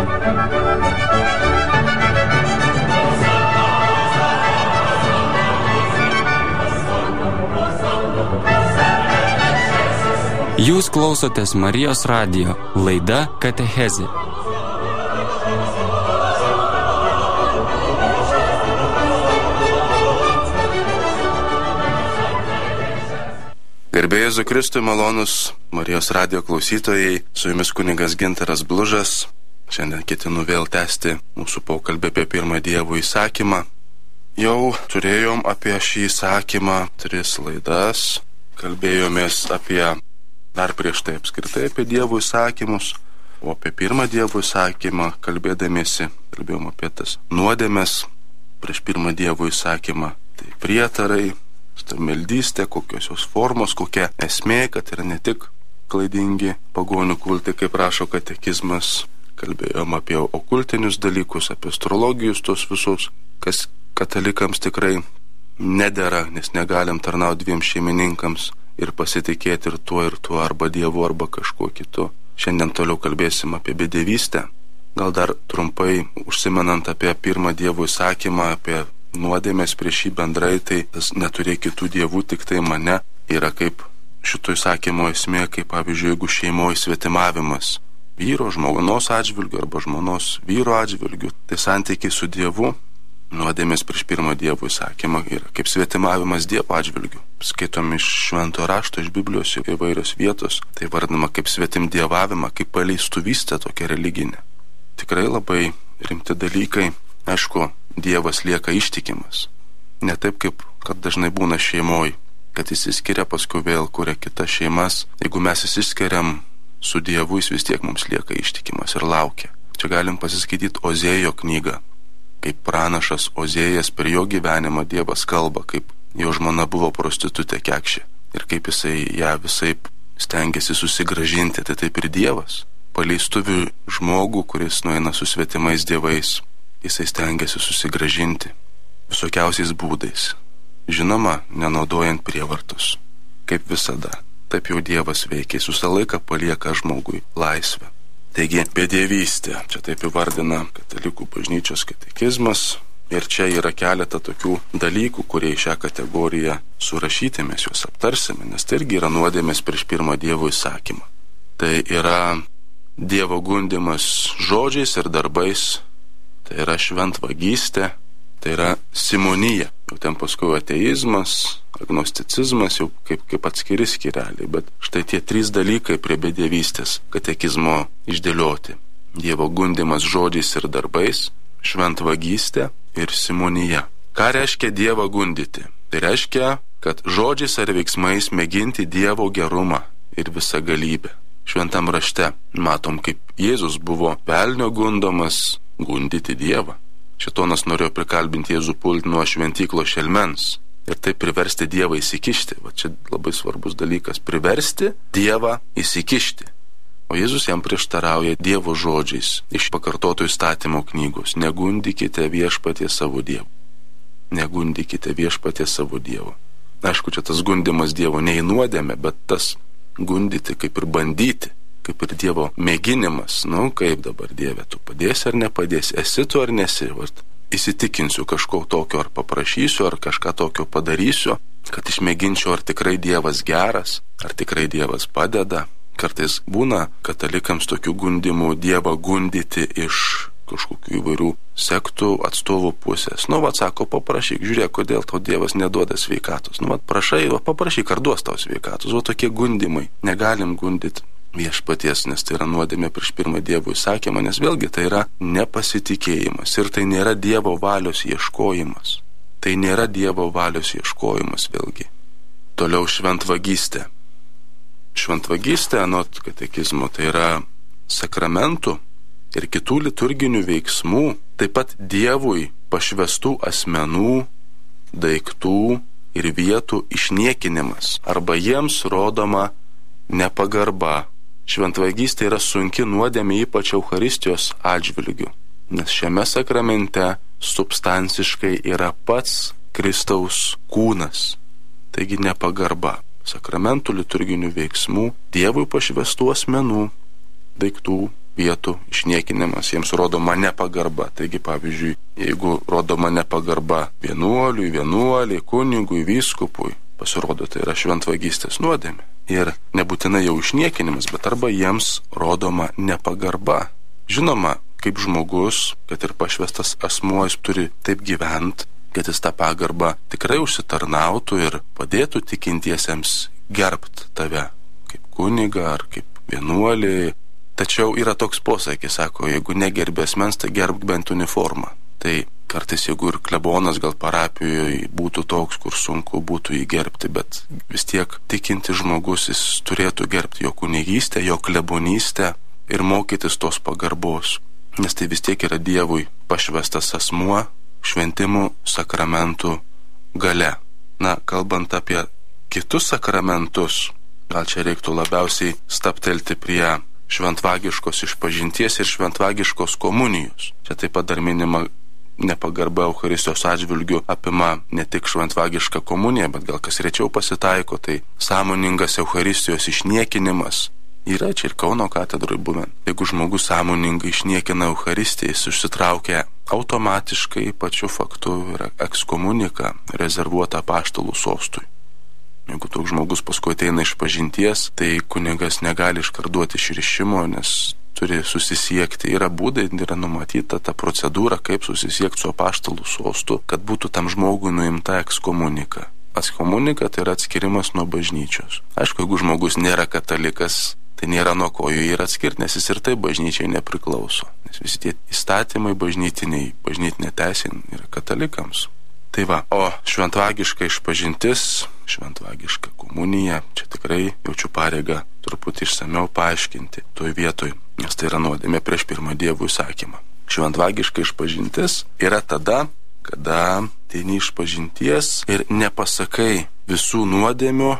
Jūs klausotės Marijos radijo, laida Katechezė. Garbė Jėzui Kristui, malonūs Marijos radijo klausytojai, su jumis kunigas Gintaras Blužas. Šiandien ketinu vėl tęsti mūsų pokalbį apie pirmą Dievo įsakymą. Jau turėjom apie šį įsakymą 3 laidas, kalbėjomės apie dar prieš tai apskritai apie Dievo įsakymus, o apie pirmą Dievo įsakymą kalbėjom apie tas nuodėmes prieš pirmą Dievo įsakymą. Tai prietarai, meldystė, kokios jos formos, kokia esmė, kad yra ne tik klaidingi pagonių kultai, kaip rašo katekizmas. Kalbėjom apie okultinius dalykus, apie astrologijus tos visus, kas katalikams tikrai nedera, nes negalim tarnauti 2 šeimininkams ir pasitikėti ir tuo, arba Dievu, arba kažkuo kitu. Šiandien toliau kalbėsim apie bedevystę. Gal dar trumpai užsimenant apie pirmą Dievo įsakymą, apie nuodėmės prieš jį bendrai, tai tas neturėk kitų dievų, tik tai mane, yra kaip šito įsakymo esmė, kaip pavyzdžiui, jeigu šeimoje svetimavimas vyro žmonos atžvilgiu arba žmonos vyro atžvilgiu, tai santykiai su Dievu, nuodėmės prieš pirmą Dievo įsakymą yra kaip svetimavimas Dievo atžvilgiu. Skaitom iš Šventojo rašto, iš Biblijos įvairios vietos, tai vardinama kaip svetimdievavimą, kaip paleistuvystė tokia religinė. Tikrai labai rimti dalykai. Aišku, Dievas lieka ištikimas. Ne taip, kaip kad dažnai būna šeimoje, kad išsiskiria, paskui vėl kuria kitas šeimas. Jeigu mes išsiskiriam su Dievu, jis vis tiek mums lieka ištikimas ir laukia. Čia galim pasiskaityti Ozėjo knygą. Kaip pranašas Ozėjas per jo gyvenimą Dievas kalba, kaip jo žmona buvo prostitutė kekšė ir kaip jisai ją visaip stengiasi susigražinti, tai taip ir Dievas. Paleistuvių žmogų, kuris nueina su svetimais dievais, jisai stengiasi susigražinti visokiausiais būdais. Žinoma, nenaudojant prievartos. Kaip visada, taip jau Dievas veikia, visą laiką palieka žmogui laisvę. Taigi, bedevystė, čia taip įvardina katalikų bažnyčios katekizmas, ir čia yra keletą tokių dalykų, kurie į šią kategoriją surašyti, mes juos aptarsime, nes tai irgi yra nuodėmės prieš pirmą Dievo įsakymą. Tai yra Dievo gundymas žodžiais ir darbais, tai yra šventvagystė, tai yra simonija, jau ten paskui ateizmas, agnosticizmas, jau kaip atskiri skyreliai, bet štai tie 3 dalykai prie bedevystės katekizmo išdėlioti. Dievo gundymas žodžiais ir darbais, šventvagystė ir simonija. Ką reiškia Dievą gundyti? Tai reiškia, kad žodžiais ar veiksmais mėginti Dievo gerumą ir visagalybę. Šventam rašte matom, kaip Jėzus buvo velnio gundomas gundyti Dievą. Šėtonas norėjo prikalbinti Jėzų pulti nuo šventyklos šelmens ir taip priversti Dievą įsikišti. Va čia labai svarbus dalykas - priversti Dievą įsikišti. O Jėzus jam prieštarauja Dievo žodžiais iš pakartotų įstatymo knygos: negundykite viešpaties savo Dievo. Negundykite viešpaties savo Dievo. Aišku, čia tas gundimas Dievo ne į nuodėmę, bet tas gundyti kaip ir bandyti, kaip ir Dievo mėginimas. Kaip dabar, Dieve, tu padėsi ar nepadėsi, esi tu ar nesi. Įsitikinsiu kažko tokio, ar paprašysiu, ar kažką tokio padarysiu, kad išmėginčiau, ar tikrai Dievas geras, ar tikrai Dievas padeda. Kartais būna katalikams tokių gundimų Dievą gundyti iš kažkokių įvairių sektų atstovų pusės. Sako, paprašyk, žiūrėk, kodėl tau Dievas neduoda sveikatos. Paprašyk, ar duos tau sveikatos. Tokie gundimai. Negalim gundyti viešpaties, nes tai yra nuodėmė prieš pirmą Dievo įsakymą, nes vėlgi tai yra nepasitikėjimas ir tai nėra Dievo valios ieškojimas. Tai nėra Dievo valios ieškojimas vėlgi. Toliau šventvagystė. Šventvagystė, anot katekizmo, tai yra sakramentų ir kitų liturginių veiksmų, taip pat Dievui pašvestų asmenų, daiktų ir vietų išniekinimas arba jiems rodoma nepagarba. Šventvagystė yra sunki nuodėmė, ypač Eucharistijos atžvilgiu, nes šiame sakramente substanciškai yra pats Kristaus kūnas. Taigi nepagarba sakramentų liturginių veiksmų, Dievui pašvestų asmenų, daiktų vietų išniekinimas, jiems rodoma nepagarba. Taigi, pavyzdžiui, jeigu rodoma nepagarba vienuoliai, kunigui, vyskupui, pasirodo, tai yra šventvagystės nuodėmė. Ir nebūtinai jau išniekinimas, bet arba jiems rodoma nepagarba. Žinoma, kaip žmogus, kad ir pašvestas asmuo, jis turi taip gyventi, kad jis tą pagarbą tikrai užsitarnautų ir padėtų tikintiesiems gerbti tave kaip kunigą ar kaip vienuolį. Tačiau yra toks posakis, sako, jeigu negerbi asmens, tai gerbk bent uniformą. Tai kartais, jeigu ir klebonas gal parapijoje būtų toks, kur sunku būtų jį gerbti, bet vis tiek tikinti žmogus, jis turėtų gerbti jo kunigystę, jo klebonystę ir mokytis tos pagarbos. Nes tai vis tiek yra Dievui pašvestas asmuo šventimų sakramentų gale. Na, kalbant apie kitus sakramentus, gal čia reiktų labiausiai staptelti prie šventvagiškos išpažinties ir šventvagiškos komunijos. Čia taip pat dar minima nepagarba Eucharistijos atžvilgių apima ne tik šventvagišką komuniją, bet gal kas rečiau pasitaiko, tai sąmoningas Eucharistijos išniekinimas. Yra čia ir Kauno katedroje buvę. Jeigu žmogus sąmoningai išniekina Eucharistiją, jis užsitraukia automatiškai pačiu faktu yra ekskomunika rezervuota apaštalų sostui. Jeigu toks žmogus paskui ateina iš pažinties, tai kunigas negali iškarduoti išrišimo, nes turi susisiekti. Yra būdai, yra numatyta ta procedūra, kaip susisiekti su apaštalų sostu, kad būtų tam žmogui nuimta ekskomunika. Ekskomunika tai yra atskirimas nuo bažnyčios. Aišku, jeigu žmogus nėra katalikas, tai nėra nuo ko jų ir atskirti, nes jis ir tai bažnyčiai nepriklauso. Nes visi tie įstatymai bažnytinė teisė yra katalikams. Tai va, o šventvagiška išpažintis, šventvagiška komunija, čia tikrai jaučiu pareigą truputį išsamiau paaiškinti toj vietoj, nes tai yra nuodėmė prieš pirmą Dievo įsakymą. Šventvagiška išpažintis yra tada, kada ateini išpažinties ir nepasakai visų nuodėmių,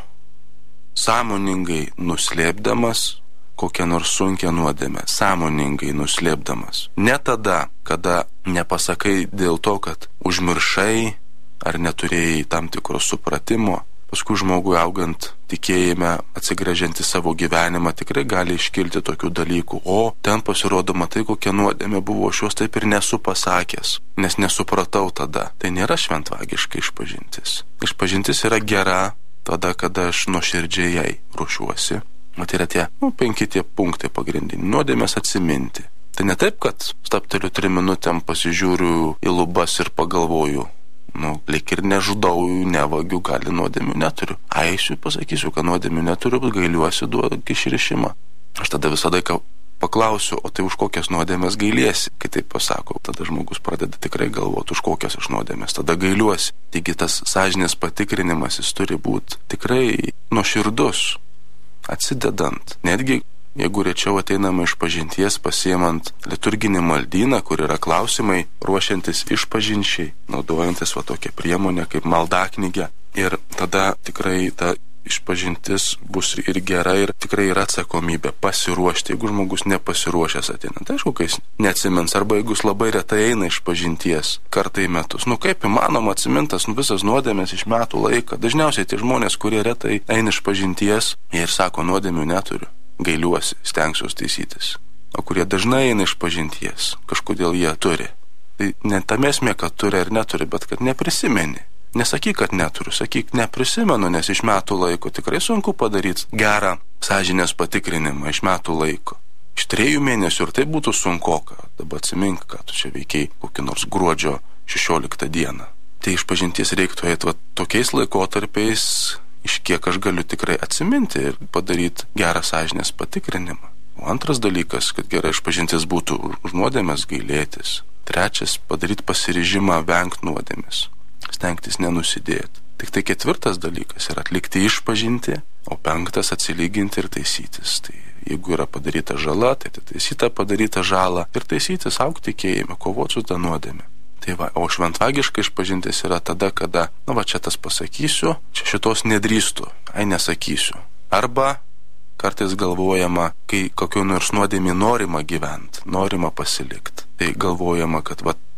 sąmoningai nuslėpdamas kokią nors sunkią nuodėmę, sąmoningai nuslėpdamas. Ne tada, kada nepasakai dėl to, kad užmiršai ar neturėjai tam tikro supratimo. Paskui žmogui augant tikėjime, atsigręžiant į savo gyvenimą, tikrai gali iškilti tokių dalykų. O ten pasirodoma tai, kokia nuodėmė buvo, aš jos taip ir nesu pasakęs, nes nesupratau tada. Tai nėra šventvagiška išpažintis. Išpažintis yra gera tada, kada aš nuoširdžiai jai ruošiuosi. Tai yra tie 5 punktai pagrindiniai. Nuodėmės atsiminti. Tai ne taip, kad stapteliu 3 minutėm, pasižiūriu į lubas ir pagalvoju, lyg ir nežudau, nevagiu, gali nuodėmių neturiu. Aisiu, pasakysiu, kad nuodėmių neturiu, bet gailiuosi, duok išrišimą. Aš tada visada paklausiu, o tai už kokias nuodėmės gailiesi? Kai taip pasakau, tada žmogus pradeda tikrai galvoti, už kokias aš nuodėmės, tada gailiuosi. Taigi tas sąžinės patikrinimas, jis turi būti tikrai nuoširdus, atsidedant. Netgi jeigu rečiau ateinama iš pažinties, pasiimant liturginį maldyną, kur yra klausimai, ruošiantis išpažinčiai, naudojantis tokią priemonę kaip maldaknygė. Ir tada tikrai ta išpažintis bus ir gera, ir tikrai yra atsakomybė pasiruošti. Jeigu žmogus nepasiruošęs ateina, tai aišku, kai jis neatsimins, arba jeigu jis labai retai eina iš pažinties kartą į metus. Kaip įmanoma atsimintas visas nuodėmės iš metų laiką. Dažniausiai tie žmonės, kurie retai eina iš pažinties, jie ir sako, nuodėmių neturiu. Gailiuosi, stengsiuos taisytis. O kurie dažnai eina iš pažinties, kažkodėl jie turi. Tai ne tame esmė, kad turi ar neturi, bet kad neprisimeni. Nesakyk, kad neturiu, sakyk, neprisimenu, nes iš metų laiko tikrai sunku padaryti gerą sąžinės patikrinimą iš metų laiko. Iš 3 mėnesių ir tai būtų sunkoka. Dabar atsimink, kad tu čia veikiai kokį nors gruodžio 16 dieną. Tai iš pažinties reiktų eiti tokiais laikotarpiais, iš kiek aš galiu tikrai atsiminti ir padaryti gerą sąžinės patikrinimą. O antras dalykas, kad gera išpažintis būtų už nuodėmės gailėtis. 3, padaryti pasiryžimą vengti nuodėmės, stengtis nenusidėti. Tik tai 4 dalykas yra atlikti išpažinti, o 5 atsilyginti ir taisytis. Tai jeigu yra padaryta žala, tai taisyti padarytą žalą ir taisytis, augti tikėjime, kovoti su tą nuodėmę. Tai va, o šventvagiška išpažintis yra tada, kada, čia tas pasakysiu, čia šitos nedrįstu, nesakysiu. Arba kartais galvojama, kai kokiu nors nuodėmį norima gyventi, norima pasilikti. Tai galvojama, kad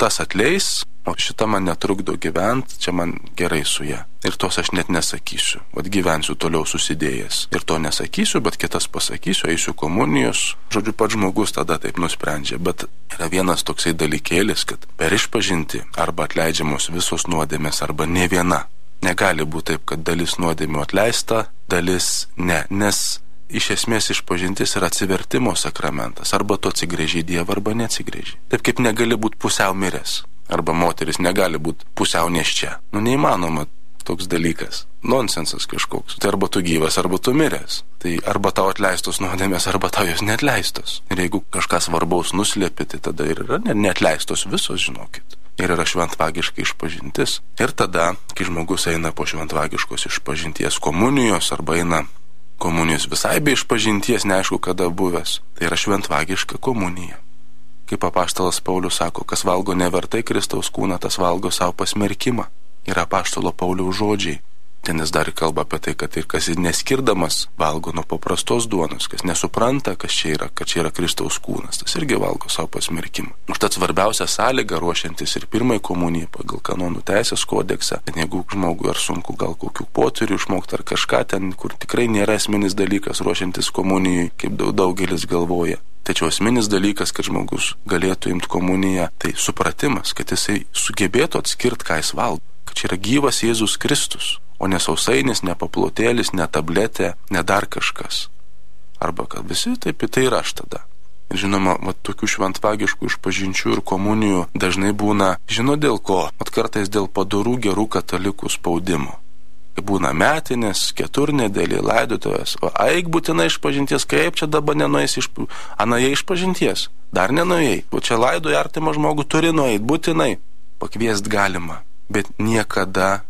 tas atleis, o šita man netrukdo gyventi, čia man gerai su ją. Ir tos aš net nesakysiu. Vat gyvensiu toliau susidėjęs. Ir to nesakysiu, bet kitas pasakysiu, eisiu komunijos. Žodžiu, pats žmogus tada taip nusprendžia. Bet yra vienas toksai dalykėlis, kad per išpažinti arba atleidžiamos visos nuodėmės, arba ne viena. Negali būti taip, kad dalis nuodėmių atleista, dalis ne. Nes iš esmės išpažintis yra atsivertimo sakramentas. Arba tu atsigręži į Dievą, arba neatsigręži. Taip kaip negali būti pusiau miręs. Arba moteris negali būti pusiau nėščia. Neįmanoma toks dalykas. Nonsensas kažkoks. Tai arba tu gyvas, arba tu miręs. Tai arba tau atleistos nuodėmės, arba tau jos neatleistos. Ir jeigu kažkas svarbaus nuslėpi, tai tada ir yra neatleistos visos, žinokit. Ir yra šventvagiška išpažintis. Ir tada, kai žmogus eina po šventvagiškos išpažinties komunijos, arba eina komunijos visai be išpažinties, neaišku kada buvęs, tai yra šventvagiška komunija. Kaip apaštalas Paulius sako, kas valgo nevertai Kristaus kūną, tas valgo savo pasmerkimą. Yra apaštalo Pauliaus žodžiai. Ten jis dar kalba apie tai, kad ir kas neskirdamas valgo nuo paprastos duonos, kas nesupranta, kad čia yra Kristaus kūnas, tas irgi valgo savo pasmerkimą. Užtat svarbiausia sąlyga ruošiantis ir pirmai komunijai pagal kanonų teisės kodeksą, kad jeigu žmogui ar sunku gal kokių potyrių išmokti ar kažką ten, kur tikrai nėra esminis dalykas ruošiantis komunijai, kaip daugelis galvoja. Tačiau esminis dalykas, kad žmogus galėtų imti komuniją, tai supratimas, kad jisai sugebėtų atskirti, ką jis valgo. Kad čia yra gyvas Jėzus Kristus, o ne sausainis, ne paplotėlis, ne tabletė, ne dar kažkas. Arba kad visi taip į tai ir aš tada. Ir žinoma, tokių šventvagiškų išpažinčių ir komunijų dažnai būna, dėl ko, kartais dėl padorų gerų katalikų spaudimo. Būna metinės, keturnedėlį, laidotuvės, o eik būtinai išpažinties, kaip čia dabar nenueis anaje išpažinties, dar nenuėjai, o čia laidoja artimą žmogų, turi nueiti, būtinai, pakviest galima, bet niekada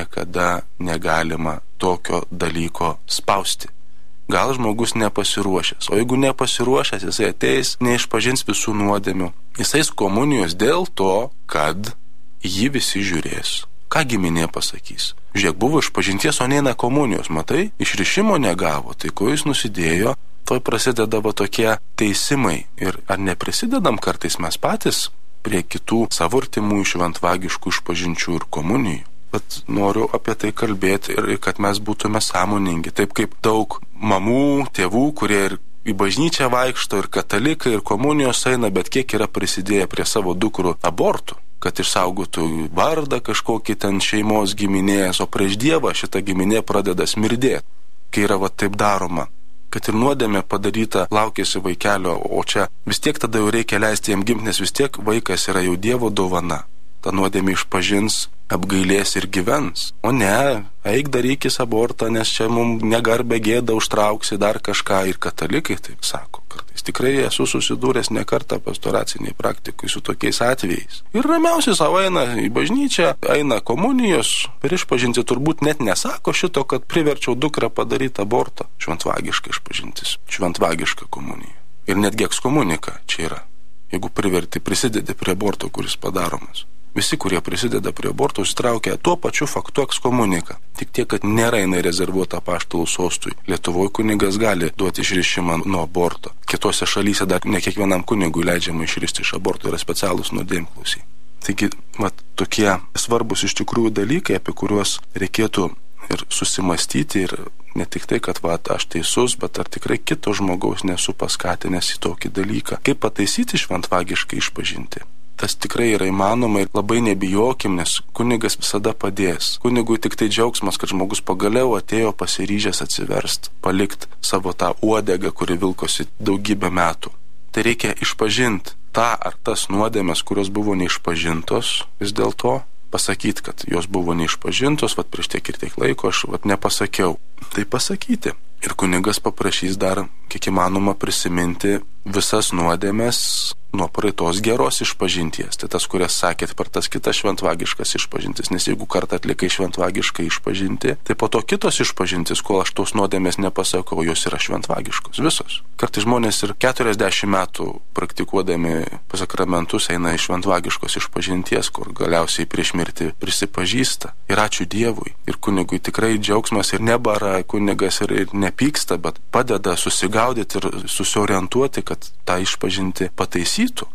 negalima tokio dalyko spausti. Gal žmogus nepasiruošęs, o jeigu nepasiruošęs, jisai ateis, neišpažins visų nuodėmių, jisai komunijos dėl to, kad jį visi žiūrės. Ką giminė pasakys? Žiūrėk, buvo išpažinties, o neina komunijos, matai, išrišimo negavo, tai ko jis nusidėjo, toj prasideda tokie teisimai. Ir ar neprisidedam kartais mes patys prie kitų savo artimų šventvagiškų išpažinčių ir komunijų? Bet noriu apie tai kalbėti ir kad mes būtume sąmoningi, taip kaip daug mamų, tėvų, kurie ir į bažnyčią vaikšto, ir katalikai, ir komunijos eina, bet kiek yra prisidėję prie savo dukrų abortų, kad išsaugotų vardą kažkokį ten šeimos giminės, o prieš Dievą šita giminė pradeda smirdėti, kai yra taip daroma. Kad ir nuodėmė padaryta, laukėsi vaikelio, o čia vis tiek tada jau reikia leisti jam gimti, nes vis tiek vaikas yra jau Dievo dovana. Ta nuodėmė išpažins, apgailės ir gyvens. O ne, eik darykis abortą, nes čia mums negarbę gėdą užtrauksi dar kažką. Ir katalikai taip sako kartais. Tikrai esu susidūręs ne kartą pastoraciniai praktikui su tokiais atvejais. Ir ramiausiai savo eina į bažnyčią, eina komunijos, per išpažinti turbūt net nesako šito, kad priverčiau dukrą padaryti abortą. Šventvagiška išpažintis, šventvagiška komunija. Ir netgi ekskomunika čia yra. Jeigu prisidedi prie aborto, kuris padaromas. Visi, kurie prisideda prie aborto, įsitraukia tuo pačiu faktu ekskomuniką. Tik tiek, kad nėra jinai rezervuota apaštalų sostui. Lietuvoje kunigas gali duoti išrišimą nuo aborto. Kitose šalyse dar ne kiekvienam kunigui leidžiama išrišti iš aborto, yra specialūs nuodėmklausiai. Taigi, tokie svarbus iš tikrųjų dalykai, apie kuriuos reikėtų ir susimastyti, ir ne tik tai, kad aš teisus, bet ar tikrai kito žmogaus nesu paskatinęs į tokį dalyką. Kaip pataisyti šventvagiškai išpažinti? Tas tikrai yra įmanoma ir labai nebijokim, nes kunigas visada padės. Kunigui tik tai džiaugsmas, kad žmogus pagaliau atėjo pasiryžęs atsiverst, palikt savo tą uodegą, kuri vilkosi daugybę metų. Tai reikia išpažinti tą ar tas nuodėmes, kurios buvo neišpažintos, vis dėlto pasakyti, kad jos buvo neišpažintos, prieš tiek ir tiek laiko aš nepasakiau. Tai pasakyti. Ir kunigas paprašys dar, kiek įmanoma, prisiminti visas nuodėmes nuo praeitos geros išpažinties. Tai tas, kurias sakėt per tas kitas šventvagiškas išpažintis. Nes jeigu kartą atlikai šventvagiškai išpažinti, tai po to kitos išpažintis, kol aš tos nuodėmės nepasakau, jos yra šventvagiškos. Visos. Kartais žmonės ir 40 metų praktikuodami sakramentus eina iš šventvagiškos išpažinties, kur galiausiai prieš mirtį prisipažįsta. Ir ačiū Dievui. Ir kunigui tikrai džiaugsmas ir nebara kunigas ir nepyksta, bet padeda susigaudyti ir susiorientuoti, kad tą išpažinti pataisytų.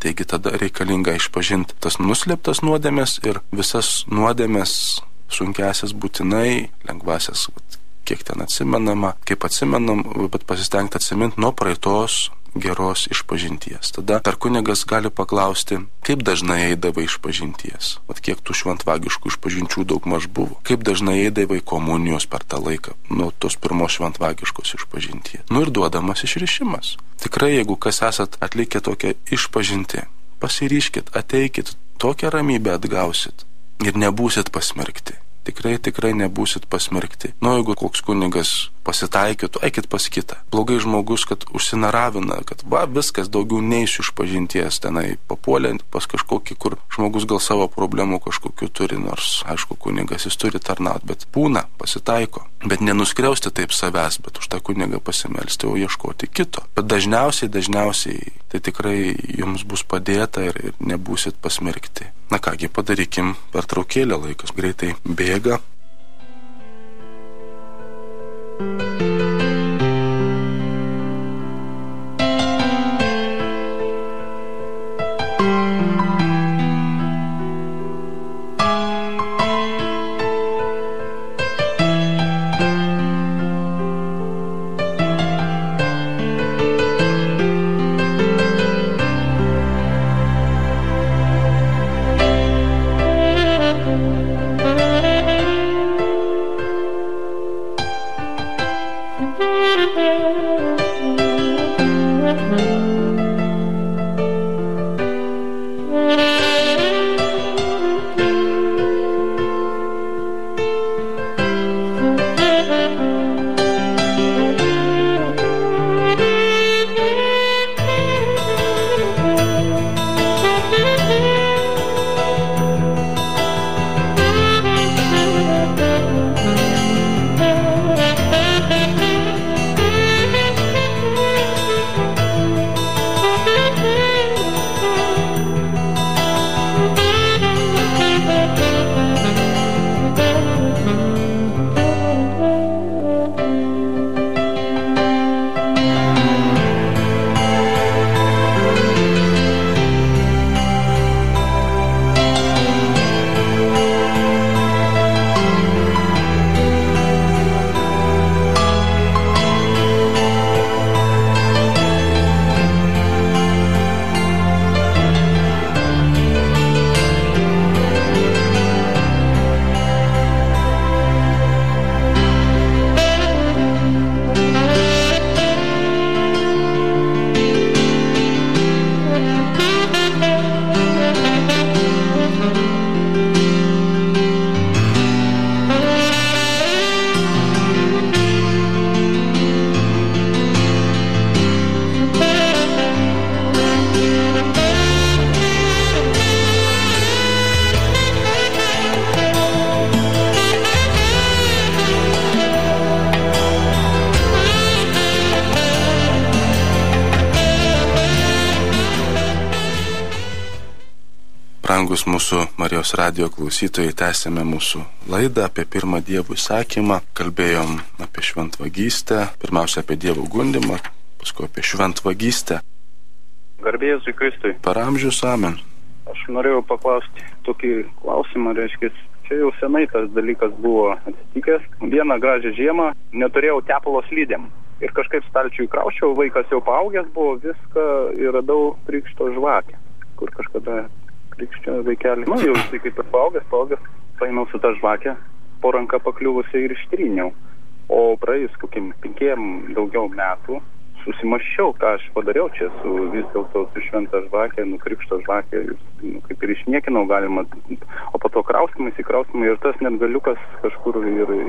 Taigi tada reikalinga išpažinti tas nuslėptas nuodėmes ir visas nuodėmes, sunkiasias būtinai, lengvasias, kiek ten atsimenama, kaip atsimenam, bet pasistengti atsiminti nuo praeitos geros išpažinties. Tada dar kunigas gali paklausti, kaip dažnai eidavai išpažinties, kiek tų šventvagiškų išpažinčių daugmaž buvo, kaip dažnai eidavai komunijos per tą laiką, nuo tos pirmos šventvagiškos išpažinties. Ir duodamas išrišimas. Tikrai, jeigu kas esat atlikę tokią išpažintį, pasiryškit, ateikit, tokią ramybę atgausit ir nebūsit pasmerkti. Tikrai nebūsit pasmerkti. Jeigu koks kunigas pasitaikytų, eikit pas kitą. Blogai žmogus, kad užsinaravina, kad viskas, daugiau neisiu išpažinties, tenai papuolė pas kažkokį, kur žmogus gal savo problemų kažkokiu turi, nors, aišku, kunigas jis turi tarnaut, bet būna, pasitaiko. Bet nenuskriausti taip savęs, bet už tą kunigą pasimelsti, o ieškoti kito. Bet dažniausiai, tai tikrai jums bus padėta ir nebūsit pasmerkti. Na kągi, padarykim pertraukėlę, laikas greitai bėga. Brangus mūsų Marijos radijo klausytojai, tęsėme mūsų laidą apie pirmą Dievo įsakymą. Kalbėjom apie šventvagystę, pirmiausia apie Dievo gundymą, paskui apie šventvagystę. Garbė Jėzui Kristui. Per amžius, amen. Aš norėjau paklausti tokį klausimą, reiškia, čia jau senai tas dalykas buvo atsitikęs. Vieną gražią žiemą neturėjau tepalo slidėm. Ir kažkaip stalčių įkraučiau, vaikas jau paaugęs buvo, viską ir radau krikšto žvakę, kur kažkada krikščio vaikelį. Jau jisai kaip ir paaugęs, paėmiau su tą žvakę, po ranką pakliuvusiai ir ištryniau. O praėjus kokiem 5 daugiau metų susimaščiau, ką aš padariau čia su vis dėlto su šventa žvakė, krikšto žvakė, kaip ir išniekinau galima, o po to kraustimai ir tas net galiukas kažkur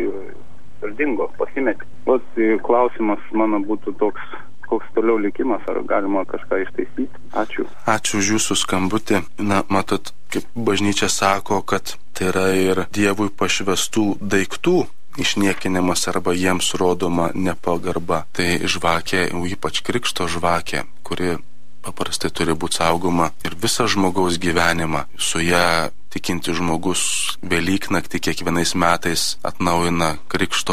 ir dingo, pasimetė. Klausimas mano būtų toks, koks toliau likimas, ar galima kažką ištaisyti. Ačiū. Ačiū už jūsų skambutį. Matot, kaip bažnyčia sako, kad tai yra ir Dievui pašvestų daiktų išniekinimas arba jiems rodoma nepagarba. Tai žvakė, ypač krikšto žvakė, kuri paprastai turi būti saugoma ir visą žmogaus gyvenimą. Su ją tikinti žmogus Velyknaktį kiekvienais metais atnaujina krikšto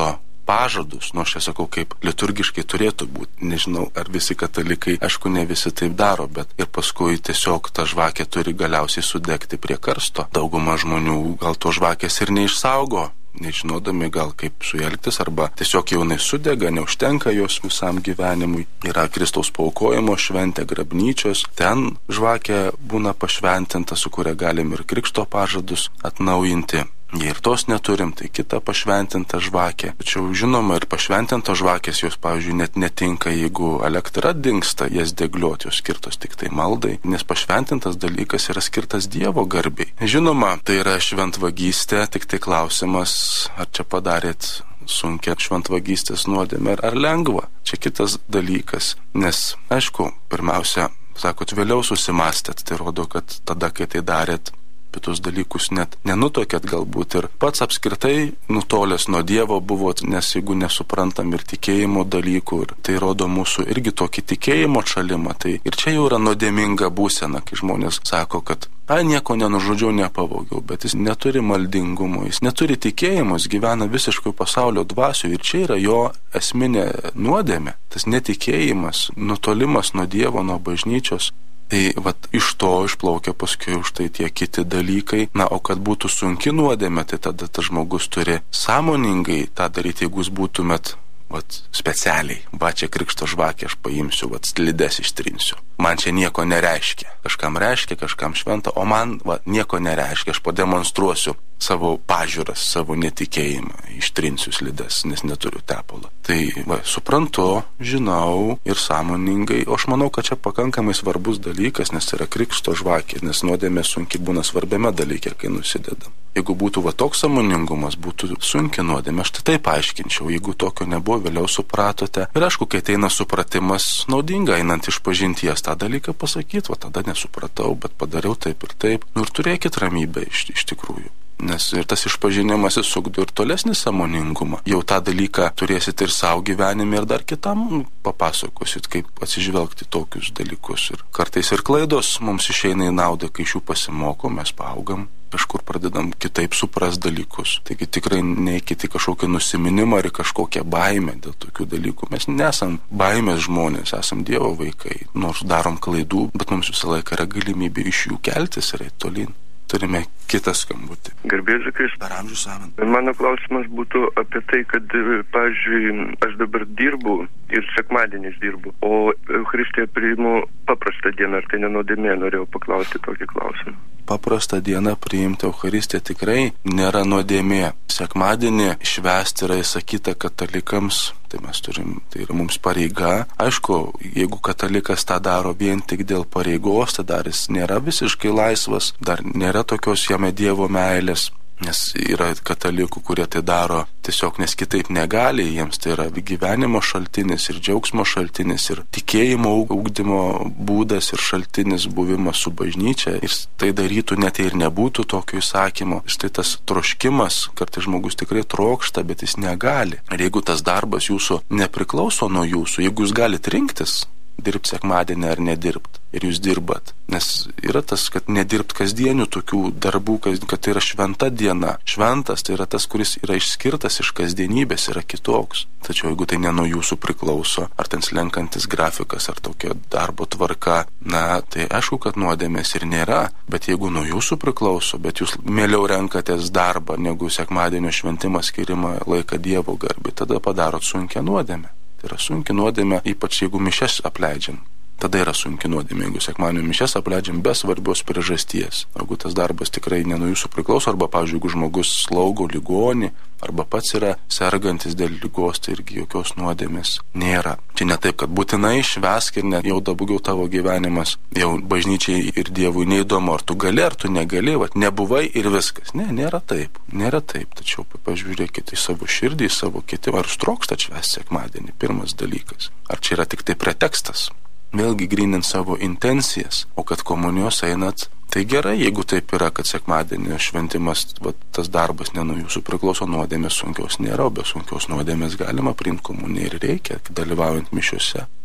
pažadus, aš sakau, kaip liturgiškai turėtų būti. Nežinau, ar visi katalikai, aišku, ne visi taip daro, bet ir paskui tiesiog ta žvakė turi galiausiai sudegti prie karsto. Dauguma žmonių gal to žvakės ir neišsaugo, nežinodami gal kaip su ja elgtis, arba tiesiog jaunai sudega, neužtenka jos visam gyvenimui. Yra Kristaus paaukojimo šventė, grabnyčios, ten žvakė būna pašventinta, su kuria galim ir krikšto pažadus atnaujinti. Jei ir tos neturim, tai kita pašventinta žvakė. Tačiau žinoma, ir pašventintos žvakės jos, pavyzdžiui, net netinka, jeigu elektra dingsta, jas degliuoti, jos skirtos tik tai maldai, nes pašventintas dalykas yra skirtas Dievo garbei. Žinoma, tai yra šventvagystė, tik tai klausimas, ar čia padarėt sunkia šventvagystės nuodėmė, ar lengva. Čia kitas dalykas, nes, aišku, pirmiausia, sakot, vėliau susimastėt, tai rodo, kad tada, kai tai darėt, tos dalykus net nenutokėt galbūt ir pats apskritai nutolęs nuo Dievo buvot, nes jeigu nesuprantam ir tikėjimo dalykų, ir tai rodo mūsų irgi tokį tikėjimo atšalimą, tai ir čia jau yra nuodėminga būsena, kai žmonės sako, kad nieko nenužudžiau, nepavogiau, bet jis neturi maldingumo, jis neturi tikėjimo, jis gyvena visiškai pasaulio dvasių ir čia yra jo esminė nuodėmė, tas netikėjimas, nutolimas nuo Dievo, nuo bažnyčios. Tai iš to išplaukia paskui už tai tie kiti dalykai. O kad būtų sunki nuodėmė, tai tada tas žmogus turi sąmoningai tą daryti, jeigu jūs būtumėt specialiai. Čia krikšto žvakė aš paimsiu, slides ištrinsiu. Man čia nieko nereiškia. Kažkam reiškia, kažkam šventa, o man nieko nereiškia. Aš pademonstruosiu savo pažiūras, savo netikėjimą, ištrinsiu slides, nes neturiu tepalo. Tai suprantu, žinau ir sąmoningai, o aš manau, kad čia pakankamai svarbus dalykas, nes yra krikšto žvakė, nes nuodėmė sunkiai būna svarbiame dalyke, kai nusidedam. Jeigu būtų toks sąmoningumas, būtų sunki nuodėmė, aš tai taip aiškinčiau, jeigu tokio nebuvo, vėliau supratote. Ir aišku, kai ateina supratimas, naudinga einant iš pažinties tą dalyką pasakyti, tada nesupratau, bet padariau taip ir taip. Ir turėkit ramybę iš tikrųjų. Nes ir tas išpažinimas įsugdo ir tolesnį sąmoningumą. Jau tą dalyką turėsit ir savo gyvenime, ir dar kitam papasakosit, kaip atsižvelgti tokius dalykus. Ir kartais ir klaidos mums išeina į naudą, kai iš jų pasimokom, mes paaugam, kažkur pradedam kitaip suprast dalykus. Taigi tikrai neikite kažkokią nusiminimą ar kažkokią baimę dėl tokių dalykų. Mes nesam baimės žmonės, esam Dievo vaikai, nors darom klaidų, bet mums visą laiką yra galimybė iš jų keltis ir eiti tolyn. Turime kitą skambutį. Garbėsiu Kristų. Per amžius amen. Mano klausimas būtų apie tai, kad, pavyzdžiui, aš dabar dirbu ir sekmadieniais dirbu, o Eucharistiją priimu paprastą dieną, ar tai nenuodėmė, norėjau paklausti tokį klausimą. Paprastą dieną priimti Eucharistiją tikrai nėra nuodėmė. Sekmadienį švęsti yra įsakyta katalikams, tai mes turim, tai yra mums pareiga. Aišku, jeigu katalikas tą daro vien tik dėl pareigos, tai dar jis nėra visiškai laisvas, dar nėra tokios jame Dievo meilės. Nes yra katalikų, kurie tai daro tiesiog nes kitaip negali, jiems tai yra gyvenimo šaltinis ir džiaugsmo šaltinis ir tikėjimo ugdymo būdas ir šaltinis buvimas su bažnyčia. Ir tai darytų net ir nebūtų tokio įsakymo. Štai tas troškimas, kartais žmogus tikrai trokšta, bet jis negali. Ir jeigu tas darbas jūsų nepriklauso nuo jūsų, jeigu jūs galite rinktis, dirbti sekmadienį ar nedirbt, ir jūs dirbat. Nes yra tas, kad nedirbt kasdienių tokių darbų, kad tai yra šventa diena. Šventas tai yra tas, kuris yra išskirtas iš kasdienybės, yra kitoks. Tačiau jeigu tai ne nuo jūsų priklauso, ar ten slenkantis grafikas, ar tokia darbo tvarka, tai aišku, kad nuodėmės ir nėra. Bet jeigu nuo jūsų priklauso, bet jūs mieliau renkatės darbą, negu sekmadienio šventimą skirimą laiką Dievo garbai, tada padarot sunkią nuodėmę. Tai yra sunki nuodėmė, ypač jeigu mišias apleidžiam. Tada yra sunki nuodėmė, jeigu sekmadienio mišias apleidžiam be svarbios priežasties. Jeigu tas darbas tikrai ne nuo jūsų priklauso, arba, pavyzdžiui, jeigu žmogus slaugo ligonį, arba pats yra sergantis dėl ligos, tai irgi jokios nuodėmės nėra. Čia ne taip, kad būtinai švęsk ir net jau daugiau tavo gyvenimas, jau bažnyčiai ir Dievui neįdomu, ar tu gali, ar tu negali, nebuvai ir viskas. Ne, nėra taip. Nėra taip. Tačiau pažiūrėkite į savo širdį, į savo ketimą, ar trokštat švęsti sekmadienį. Pirmas dalykas. Ar čia yra tik tai pretekstas? Vėlgi grynint savo intencijas, o kad komunijos einat, tai gerai, jeigu taip yra, kad sekmadienio šventimas, tas darbas ne nuo jūsų priklauso, nuodėmės sunkios nėra, o be sunkios nuodėmės galima priimti komuniją ir reikia, dalyvaujant mišiuose.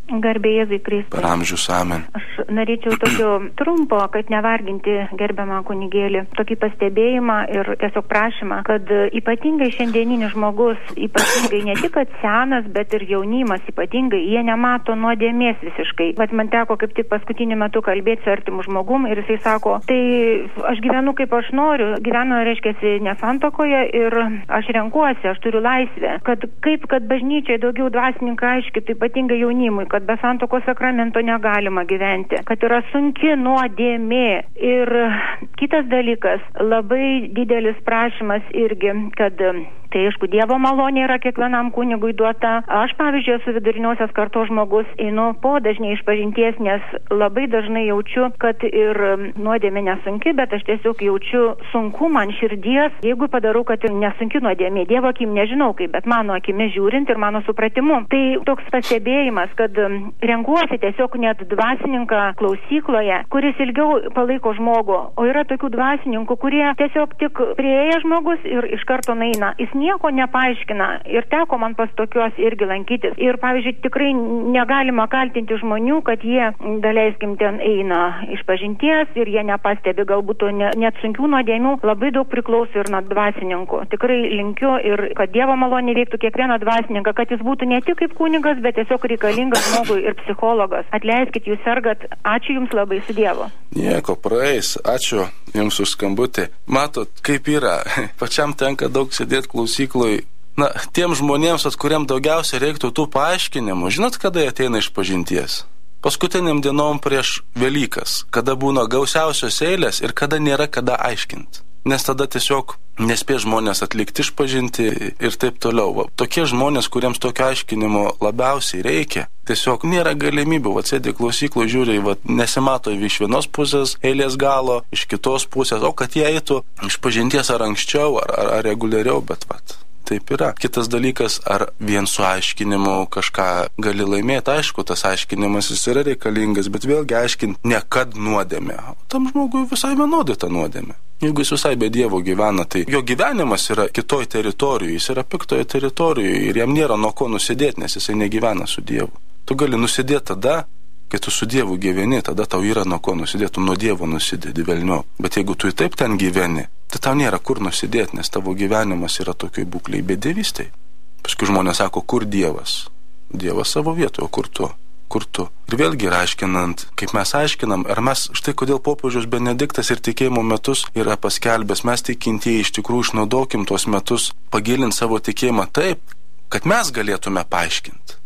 Garbė Jėzui Kristui. Per amžius amen. Aš norėčiau tokio trumpo, kad nevarginti gerbiamą kunigėlį, tokį pastebėjimą ir tiesiog prašymą, kad ypatingai šiandieninis žmogus, ypatingai ne tik kad senas, bet ir jaunimas, ypatingai jie nemato nuodėmės visiškai. Vat man teko kaip tik paskutiniu metu kalbėti su artimu žmogum ir jisai sako, tai aš gyvenu kaip aš noriu, gyvenu, reiškiasi, nesantuokoje ir aš renkuosi, aš turiu laisvę, kad bažnyčiai daugiau dvasininkai aiškintų, ypatingai jaunimui, kad be santuokos sakramento negalima gyventi, kad yra sunki nuodėmė. Ir kitas dalykas, labai didelis prašymas irgi, kad tai aišku, Dievo malonė yra kiekvienam kunigui duota. Aš, pavyzdžiui, esu viduriniosios kartos žmogus, einu po dažnai išpažinties, nes labai dažnai jaučiu, kad ir nuodėmė nesunki, bet aš tiesiog jaučiu sunkumą ant širdies, jeigu padarau, kad ir nesunki nuodėmė. Dievo akim nežinau kaip, bet mano akimi žiūrint ir mano supratimu. Tai toks pastebėjimas, kad renkuosi tiesiog net dvasininką klausykloje, kuris ilgiau palaiko žmogų, o yra tokių dvasininkų, kurie tiesiog tik prieėję žmogus ir iš karto naina. Jis nieko nepaaiškina ir teko man pas tokios irgi lankytis. Ir, pavyzdžiui, tikrai negalima kaltinti žmonių, kad jie, daleiskim, ten eina iš pažinties ir jie nepastebi galbūt net sunkių nuodėmių. Labai daug priklauso ir nuo dvasininkų. Tikrai linkiu ir kad Dievo malonė veiktų kiekvieną dvasininką, kad jis būtų ne tik kaip kunigas, bet tiesiog reikalingas žmogui ir psichologas. Atleiskit, jūs sergat. Ačiū Jums labai, su Dievu. Nieko, praeis. Ačiū Jums už skambutį. Matot, kaip yra. Pačiam tenka daug sėdėti klausykloj. Na, tiem žmonėms, kuriam daugiausiai reiktų tų paaiškinimų, žinot, kada jie ateina iš pažinties? Paskutiniam dienom prieš Velykas, kada būna gausiausios eilės ir kada nėra kada aiškinti. Nes tada tiesiog nespės žmonės atlikti išpažinti ir taip toliau. Va, tokie žmonės, kuriems tokio aiškinimo labiausiai reikia, tiesiog nėra galimybių. Va, sėdi klausyklų, žiūri, va, nesimato iš vienos pusės eilės galo, iš kitos pusės, o kad jie eitų išpažinties ar anksčiau, ar reguliariau, bet va. Taip yra. Kitas dalykas, ar vien su aiškinimu kažką gali laimėti. Aišku, tas aiškinimas jis yra reikalingas, bet vėlgi aiškinti ne kad nuodėmė. Tam žmogui visai vienodai ta nuodėmė. Jeigu jis visai be Dievo gyvena, tai jo gyvenimas yra kitoj teritorijoje, jis yra piktoje teritorijoje ir jam nėra nuo ko nusidėti, nes jisai negyvena su Dievu. Tu gali nusidėti tada, kai tu su Dievu gyveni, tada tau yra nuo ko nusidėti, tu nuo Dievo nusidėti velniu. Bet jeigu tu taip ten gyveni, tai tau nėra kur nusidėti, nes tavo gyvenimas yra tokioj būklėj bedievystiai. Paskui žmonės sako, kur Dievas? Dievas savo vietoje, o kur tu? Kur tu? Ir vėlgi aiškinant, kaip mes aiškinam, ar mes, štai kodėl popiežius Benediktas ir tikėjimo metus yra paskelbęs, mes tikintieji iš tikrųjų išnaudokim tuos metus, pagilinti savo tikėjimą taip, kad mes galėtume paaiškinti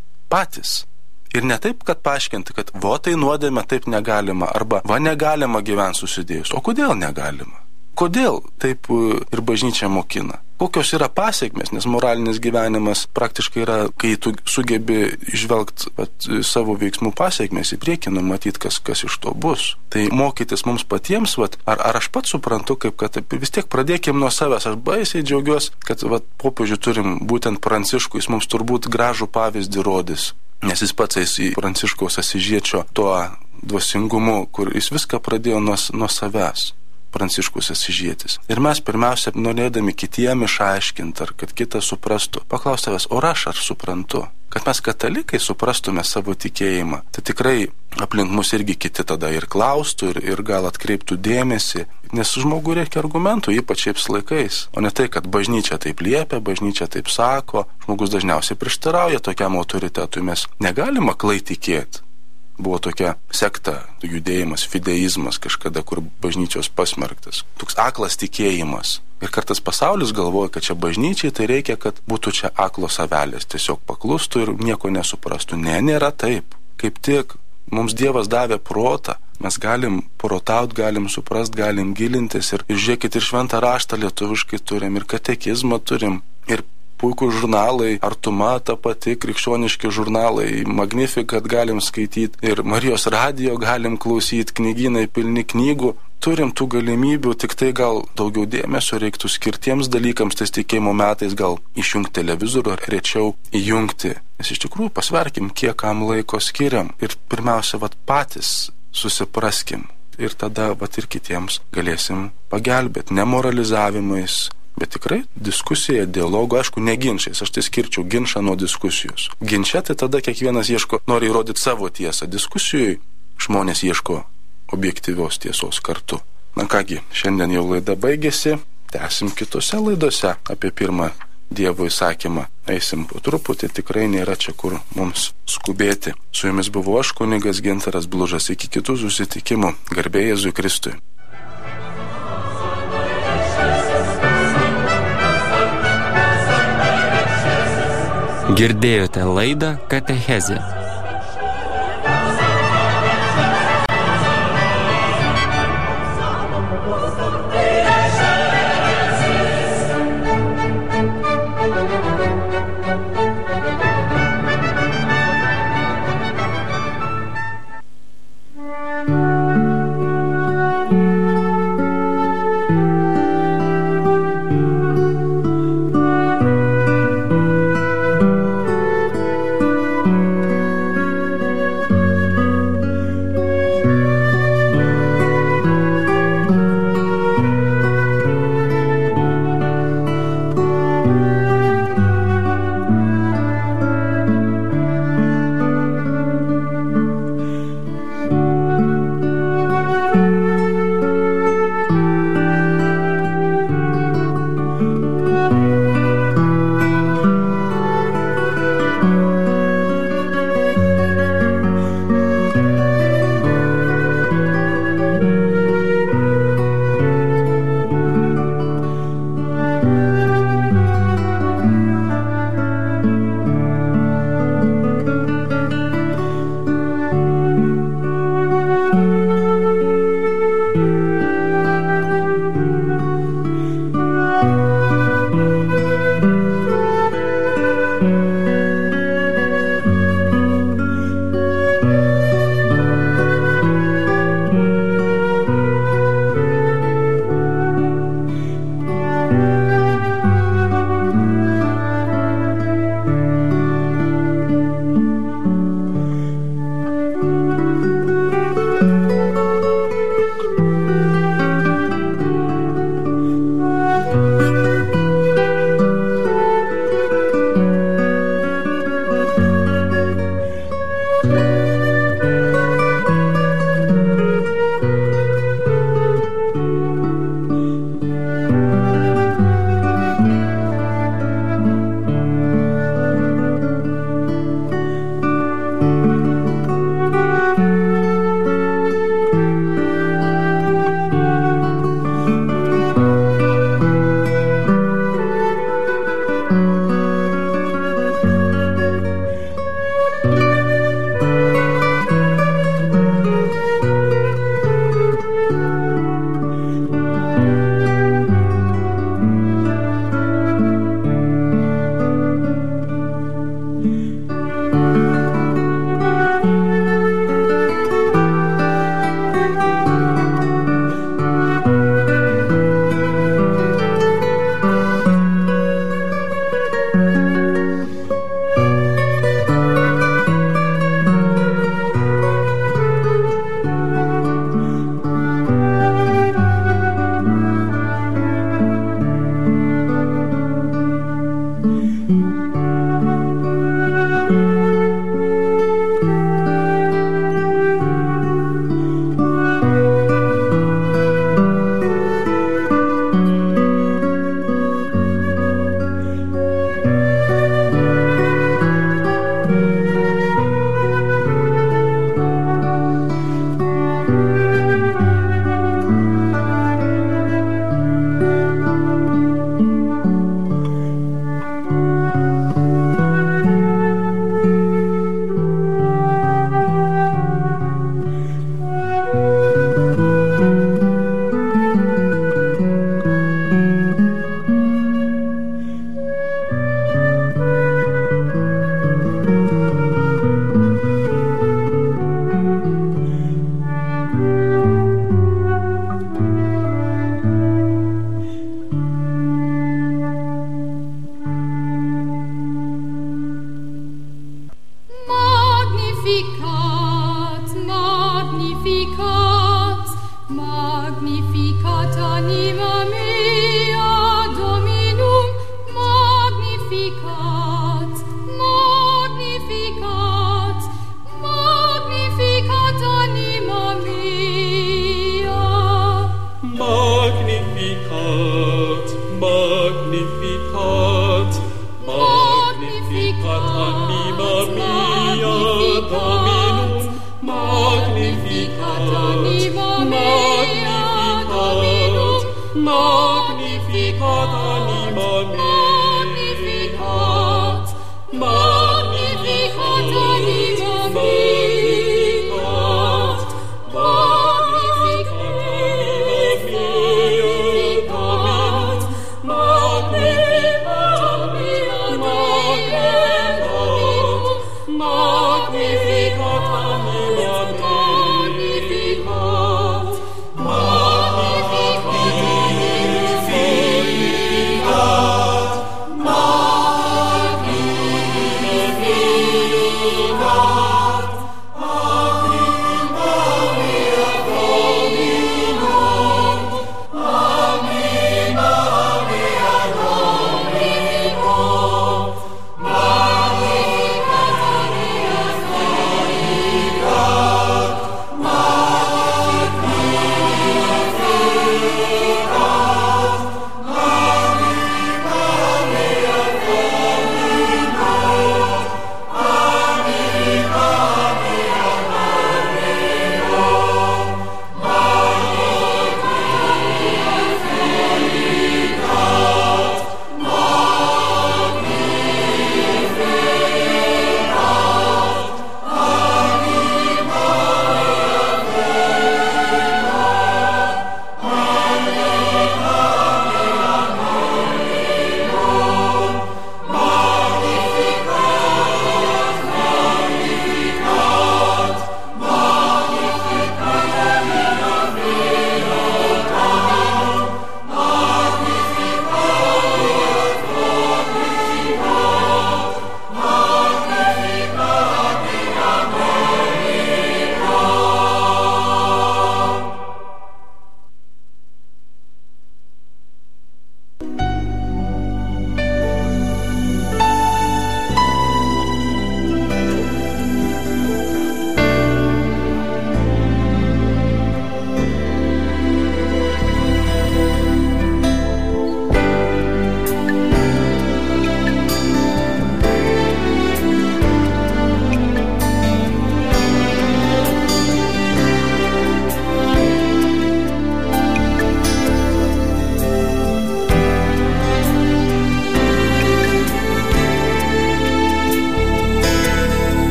patys. Ir ne taip, kad paaiškinti, kad tai nuodėmė taip negalima, arba negalima gyventi susidėjus. O kodėl negalima? Kodėl taip ir bažnyčia mokina? Kokios yra pasiekmes, nes moralinis gyvenimas praktiškai yra, kai tu sugebi žvelgti savo veiksmų pasiekmes į priekį, numatyti, kas iš to bus. Tai mokytis mums patiems, ar aš pats suprantu, kaip kad vis tiek pradėkim nuo savęs. Aš baisiai džiaugiuosi, kad popiežių turim būtent Pranciškų, jis mums turbūt gražų pavyzdį rodys. Nes jis pats į Pranciškaus Asižiečio tuo dvasingumu, kur jis viską pradėjo nuo savęs. Pranciškus Asižietis. Ir mes pirmiausia, norėdami kitiem išaiškinti, ar kad kitas suprastų, paklausti savęs, o aš ar suprantu? Kad mes katalikai suprastume savo tikėjimą, tai tikrai aplink mus irgi kiti tada ir klaustų, ir gal atkreiptų dėmesį, nes žmogui reikia argumentų, ypač šiais laikais, o ne tai, kad bažnyčia taip liepia, bažnyčia taip sako, žmogus dažniausiai prieštarauja tokiam autoritetui, mes negalime aklai tikėti. Buvo tokia sekta, judėjimas, fideizmas kažkada, kur bažnyčios pasmerktas. Toks aklas tikėjimas. Ir kartais pasaulis galvoja, kad čia bažnyčiai tai reikia, kad būtų čia aklos avelės. Tiesiog paklustų ir nieko nesuprastų. Ne, nėra taip. Kaip tik mums Dievas davė protą. Mes galim protauti, galim suprast, galim gilintis. Ir žiūrėkit, ir šventą raštą lietuviškai turim, ir katekizmą turim. Ir puikų žurnalai, Artuma, ta pati, krikščioniški žurnalai, Magnificat galim skaityti ir Marijos radijo galim klausyti, knygynai pilni knygų. Turim tų galimybių, tik tai gal daugiau dėmesio reiktų skirtiems dalykams, tais tikėjimo metais gal išjungti televizorių ar rečiau įjungti. Nes iš tikrųjų pasverkim, kiek kam laiko skiriam ir pirmiausia, patys susipraskim ir tada ir kitiems galėsim pagelbėti, nemoralizavimais, Bet tikrai diskusija, dialogu, aišku, ne ginčiais. Aš tai skirčiau ginčą nuo diskusijos. Ginčia tai tada kiekvienas nori įrodyti savo tiesą. Diskusijai žmonės ieško objektyvios tiesos kartu. Na kągi, šiandien jau laida baigėsi. Tęsim kitose laidose apie pirmą Dievo įsakymą. Eisim po truputį, tikrai nėra čia kur mums skubėti. Su jumis buvau aš, kunigas Gintaras Blužas. Iki kitų susitikimų. Garbė Jėzui Kristui. Girdėjote laidą Katechezė. Magnificat anima mea Domini. No